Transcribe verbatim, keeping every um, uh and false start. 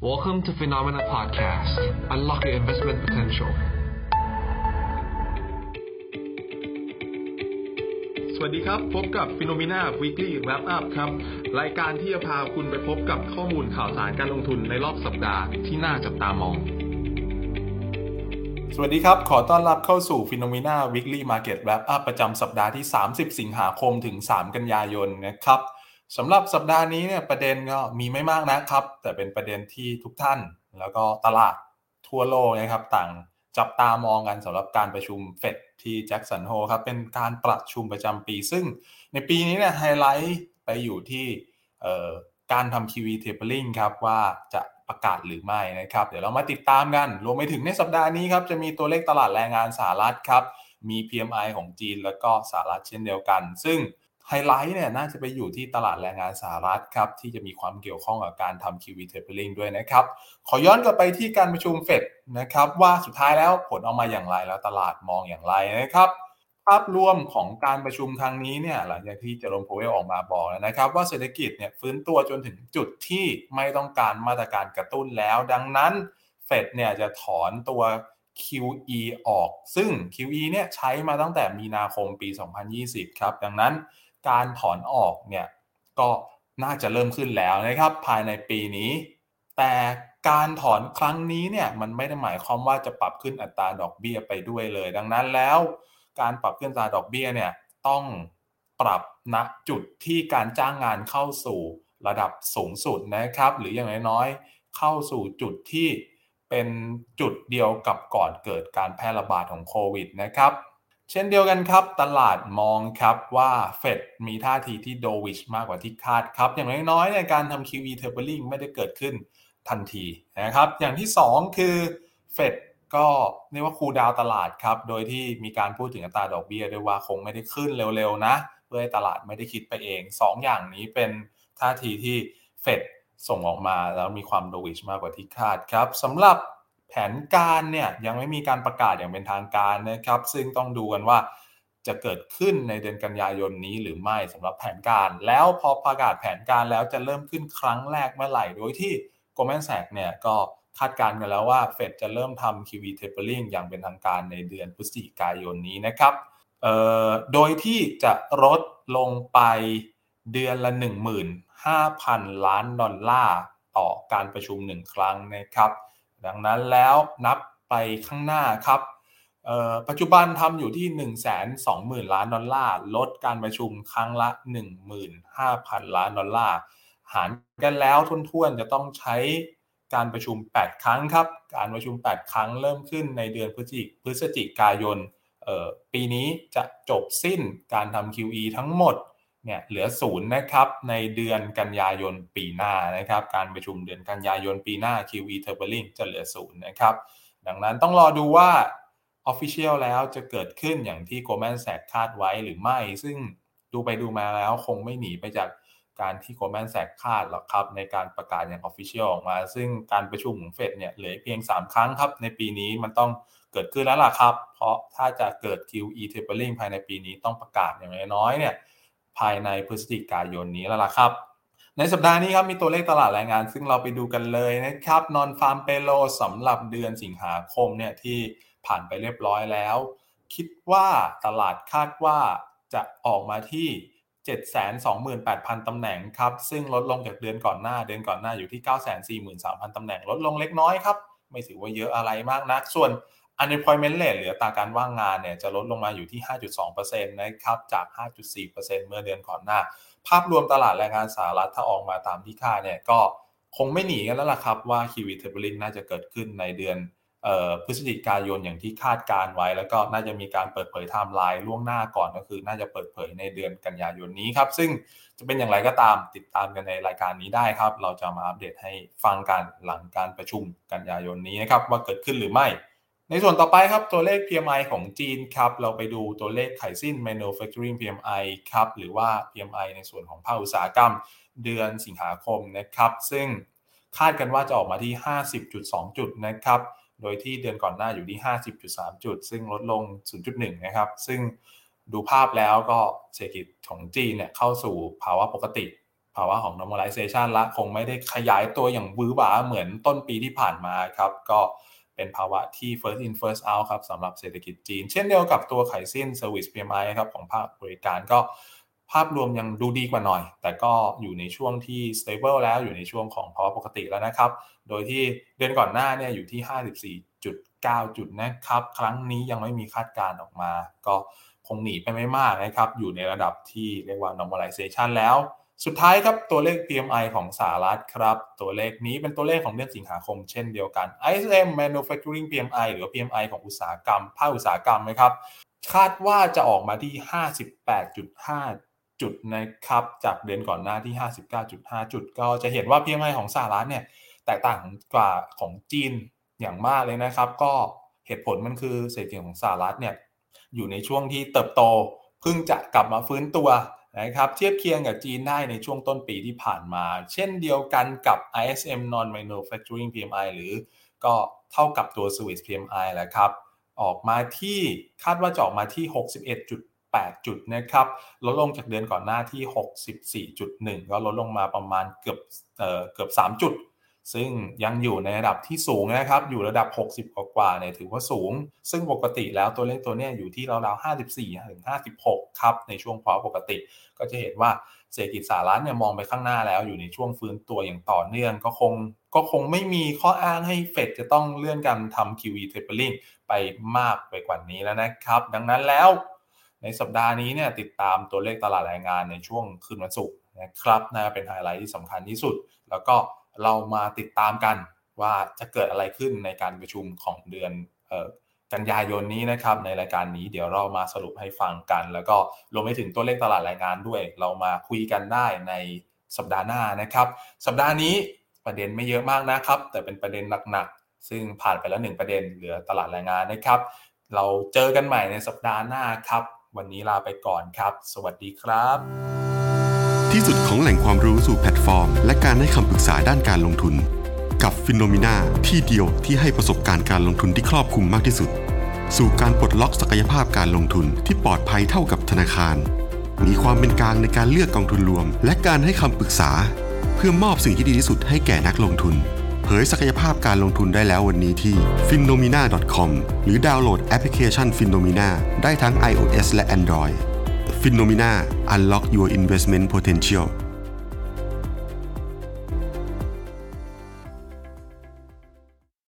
Welcome to Phenomena Podcast. Unlock your investment potential. สวัสดีครับพบกับ Phenomena Weekly Wrap Up ครับรายการที่จะพาคุณไปพบกับข้อมูลข่าวสารการลงทุนในรอบสัปดาห์ที่น่าจับตามองสวัสดีครับขอต้อนรับเข้าสู่ Phenomena Weekly Market Wrap Up ประจำสัปดาห์ที่สามสิบสิงหาคมถึงสามกันยายนนะครับสำหรับสัปดาห์นี้เนี่ยประเด็นก็มีไม่มากนะครับแต่เป็นประเด็นที่ทุกท่านแล้วก็ตลาดทั่วโลกนะครับต่างจับตามองกันสำหรับการประชุมเฟดที่แจ็คสันโฮลครับเป็นการประชุมประจำปีซึ่งในปีนี้เนี่ยไฮไลท์ไปอยู่ที่การทำ คิว อี Tapering ครับว่าจะประกาศหรือไม่นะครับเดี๋ยวเรามาติดตามกันรวมไปถึงในสัปดาห์นี้ครับจะมีตัวเลขตลาดแรงงานสหรัฐครับมี พี เอ็ม ไอ ของจีนแล้วก็สหรัฐเช่นเดียวกันซึ่งไฮไลท์เนี่ยน่าจะไปอยู่ที่ตลาดแรงงานสหรัฐครับที่จะมีความเกี่ยวข้องกับการทำ คิว อี Tapering ด้วยนะครับขอย้อนกลับไปที่การประชุมเฟดนะครับว่าสุดท้ายแล้วผลออกมาอย่างไรแล้วตลาดมองอย่างไรนะครับภาพรวมของการประชุมครั้งนี้เนี่ยหลังจากที่เจอร์โรม โพเวลออกมาบอกแล้วนะครับว่าเศรษฐกิจเนี่ยฟื้นตัวจนถึงจุดที่ไม่ต้องการมาตรการกระตุ้นแล้วดังนั้นเฟดเนี่ยจะถอนตัว คิว อี ออกซึ่ง คิว อี เนี่ยใช้มาตั้งแต่มีนาคมปีสองพันยี่สิบครับดังนั้นการถอนออกเนี่ยก็น่าจะเริ่มขึ้นแล้วนะครับภายในปีนี้แต่การถอนครั้งนี้เนี่ยมันไม่ได้หมายความว่าจะปรับขึ้นอัตราดอกเบี้ยไปด้วยเลยดังนั้นแล้วการปรับขึ้นอัตราดอกเบี้ยเนี่ยต้องปรับณจุดที่การจ้างงานเข้าสู่ระดับสูงสุดนะครับหรืออย่างน้อยๆเข้าสู่จุดที่เป็นจุดเดียวกับก่อนเกิดการแพร่ระบาดของโควิดนะครับเช่นเดียวกันครับตลาดมองครับว่าเฟดมีท่าทีที่โดวิชมากกว่าที่คาดครับอย่างน้อยๆในการทำ คิว อี Tapering ไม่ได้เกิดขึ้นทันทีนะครับอย่างที่สองคือเฟดก็เรียกว่าคูลดาวน์ตลาดครับโดยที่มีการพูดถึงอัตราดอกเบี้ยด้วยว่าคงไม่ได้ขึ้นเร็วๆนะเพื่อให้ตลาดไม่ได้คิดไปเองสองอย่างนี้เป็นท่าทีที่เฟดส่งออกมาแล้วมีความโดวิชมากกว่าที่คาดครับสำหรับแผนการเนี่ยยังไม่มีการประกาศอย่างเป็นทางการนะครับซึ่งต้องดูกันว่าจะเกิดขึ้นในเดือนกันยายนนี้หรือไม่สำหรับแผนการแล้วพอประกาศแผนการแล้วจะเริ่มขึ้นครั้งแรกเมื่อไหร่โดยที่ Goldman Sachs เนี่ยก็คาดการณ์กันแล้วว่าเฟดจะเริ่มทำ คิว อี Tapering อย่างเป็นทางการในเดือนพฤศจิกายนนี้นะครับเอ่อโดยที่จะลดลงไปเดือนละ หนึ่งหมื่นห้าพัน ล้านดอลลาร์ต่อการประชุมหนึ่งครั้งนะครับดังนั้นแล้วนับไปข้างหน้าครับปัจจุบันทำอยู่ที่ หนึ่งแสนสองหมื่น ล้านดอลลาร์ลดการประชุมครั้งละ หนึ่งหมื่นห้าพัน ล้านดอลลาร์หารกันแล้วทุ่นๆจะต้องใช้การประชุมแปดครั้งครับการประชุมแปดครั้งเริ่มขึ้นในเดือนพฤศจิพฤศจิกายนปีนี้จะจบสิ้นการทำ คิว อี ทั้งหมดเนี่ยเหลือศูนย์นะครับในเดือนกันยายนปีหน้านะครับการประชุมเดือนกันยายนปีหน้า คิว อี Tapering จะเหลือศูนย์นะครับดังนั้นต้องรอดูว่า Official แล้วจะเกิดขึ้นอย่างที่ Goldman Sachs คาดไว้หรือไม่ซึ่งดูไปดูมาแล้วคงไม่หนีไปจากการที่ Goldman Sachs คาดหรอกครับในการประกาศอย่าง Official ออกมาซึ่งการประชุมของเฟดเนี่ยเหลือเพียงสามครั้งครับในปีนี้มันต้องเกิดขึ้นแล้วล่ะครับเพราะถ้าจะเกิด คิว อี Tapering ภายในปีนี้ต้องประกาศอย่างน้อยๆเนี่ยภายในพฤศจิกายนนี้แล้วล่ะครับในสัปดาห์นี้ครับมีตัวเลขตลาดแรงงานซึ่งเราไปดูกันเลยนะครับ Non Farm Payroll สำหรับเดือนสิงหาคมเนี่ยที่ผ่านไปเรียบร้อยแล้วคิดว่าตลาดคาดว่าจะออกมาที่ เจ็ดแสนสองหมื่นแปดพัน ตำแหน่งครับซึ่งลดลงจากเดือนก่อนหน้าเดือนก่อนหน้าอยู่ที่ เก้าแสนสี่หมื่นสามพัน ตำแหน่งลดลงเล็กน้อยครับไม่ถือว่าเยอะอะไรมากนักส่วน Unemployment Rate หรืออัตราการว่างงานเนี่ยจะลดลงมาอยู่ที่ ห้าจุดสองเปอร์เซ็นต์ นะครับจาก ห้าจุดสี่เปอร์เซ็นต์ เมื่อเดือนก่อนหน้าภาพรวมตลาดแรงงานสหรัฐถ้าออกมาตามที่คาดเนี่ยก็คงไม่หนีกันแล้วล่ะครับว่า คิว อี Tapering น่าจะเกิดขึ้นในเดือนเอ่อพฤศจิกายนอย่างที่คาดการไว้แล้วก็น่าจะมีการเปิดเผยไทม์ไลน์ล่วงหน้าก่อนก็คือน่าจะเปิดเผยในเดือนกันยายนนี้ครับซึ่งจะเป็นอย่างไรก็ตามติดตามกันในรายการนี้ได้ครับเราจะมาอัปเดตให้ฟังกันหลังการประชุมกันยายนนี้นะครับว่าเกิดขึ้นหรือไม่ในส่วนต่อไปครับตัวเลข พี เอ็ม ไอ ของจีนครับเราไปดูตัวเลขขายสิ้น Manufacturing พี เอ็ม ไอ ครับหรือว่า พี เอ็ม ไอ ในส่วนของภาคอุตสาหกรรมเดือนสิงหาคมนะครับซึ่งคาดกันว่าจะออกมาที่ ห้าสิบจุดสอง จุดนะครับโดยที่เดือนก่อนหน้าอยู่ที่ ห้าสิบจุดสาม จุดซึ่งลดลง ศูนย์จุดหนึ่ง นะครับซึ่งดูภาพแล้วก็เศรษฐกิจของจีนเนี่ยเข้าสู่ภาวะปกติภาวะของ normalization ละคงไม่ได้ขยายตัวอย่างวื้อหวาเหมือนต้นปีที่ผ่านมาครับก็เป็นภาวะที่ first in first out ครับสำหรับเศรษฐกิจจีนเช่นเดียวกับตัวขายสิ้น service พี เอ็ม ไอ ครับของภาคบริการก็ภาพรวมยังดูดีกว่าหน่อยแต่ก็อยู่ในช่วงที่ stable แล้วอยู่ในช่วงของภาวะปกติแล้วนะครับโดยที่เดือนก่อนหน้าเนี่ยอยู่ที่ ห้าสิบสี่จุดเก้า จุดนะครับครั้งนี้ยังไม่มีคาดการณ์ออกมาก็คงหนีไปไม่มากนะครับอยู่ในระดับที่เรียกว่า normalization แล้วสุดท้ายครับตัวเลข พี เอ็ม ไอ ของสหรัฐครับตัวเลขนี้เป็นตัวเลขของเดือนสิงหาคมเช่นเดียวกัน ไอ เอส เอ็ม Manufacturing พี เอ็ม ไอ หรือ พี เอ็ม ไอ ของอุตสาหกรรมภาคอุตสาหกรรมนะครับคาดว่าจะออกมาที่ ห้าสิบแปดจุดห้า จุดนะครับจากเดือนก่อนหน้าที่ ห้าสิบเก้าจุดห้า จุดก็จะเห็นว่า พี เอ็ม ไอ ของสหรัฐเนี่ยแตกต่างกว่าของจีนอย่างมากเลยนะครับก็เหตุผลมันคือเศรษฐกิจของสหรัฐเนี่ยอยู่ในช่วงที่เติบโตเพิ่งจะกลับมาฟื้นตัวนะครับเทียบเคียงกับจีนได้ในช่วงต้นปีที่ผ่านมาเช่นเดียวกันกับ ไอ เอส เอ็ม Non-Manufacturing พี เอ็ม ไอ หรือก็เท่ากับตัว Service พี เอ็ม ไอ แหละครับออกมาที่คาดว่าจะออกมาที่ หกสิบเอ็ดจุดแปด จุดนะครับลดลงจากเดือนก่อนหน้าที่ หกสิบสี่จุดหนึ่ง ก็ลดลงมาประมาณเกือบเอ่อเกือบสามจุดซึ่งยังอยู่ในระดับที่สูงนะครับอยู่ระดับหกสิบกว่าๆเนี่ยถือว่าสูงซึ่งปกติแล้วตัวเลขตัวเนี้ยอยู่ที่ราวๆห้าสิบสี่ถึงห้าสิบหกครับในช่วงภาวะปกติก็จะเห็นว่าเศรษฐกิจสหรัฐเนี่ยมองไปข้างหน้าแล้วอยู่ในช่วงฟื้นตัวอย่างต่อเนื่องก็คงก็คงไม่มีข้ออ้างให้เฟดจะต้องเลื่อนการทำ คิว อี Tapering ไปมากไปกว่านี้แล้วนะครับดังนั้นแล้วในสัปดาห์นี้เนี่ยติดตามตัวเลขตลาดแรงงานในช่วงคืนวันศุกร์นะครับน่าเป็นไฮไลท์ที่สำคัญที่สุดแล้วก็เรามาติดตามกันว่าจะเกิดอะไรขึ้นในการประชุมของเดือนเอ่อกันยายนนี้นะครับในรายการนี้เดี๋ยวเรามาสรุปให้ฟังกันแล้วก็รวมไปถึงตัวเลขตลาดแรงงานด้วยเรามาคุยกันได้ในสัปดาห์หน้านะครับสัปดาห์นี้ประเด็นไม่เยอะมากนะครับแต่เป็นประเด็นหนักๆซึ่งผ่านไปแล้วหนึ่งประเด็นเหลือตลาดแรงงานนะครับเราเจอกันใหม่ในสัปดาห์หน้าครับวันนี้ลาไปก่อนครับสวัสดีครับที่สุดของแหล่งความรู้สู่แพลตฟอร์มและการให้คำปรึกษาด้านการลงทุนกับ Phenomena ที่เดียวที่ให้ประสบการณ์การลงทุนที่ครอบคลุมมากที่สุดสู่การปลดล็อกศักยภาพการลงทุนที่ปลอดภัยเท่ากับธนาคารมีความเป็นกลางในการเลือกกองทุนรวมและการให้คำปรึกษาเพื่อมอบสิ่งที่ดีที่สุดให้แก่นักลงทุนเผยศักยภาพการลงทุนได้แล้ววันนี้ที่ ฟิโนมีนา ดอท คอม หรือดาวน์โหลดแอปพลิเคชัน Phenomena ได้ทั้ง iOS และ Android Phenomena Unlock Your Investment Potential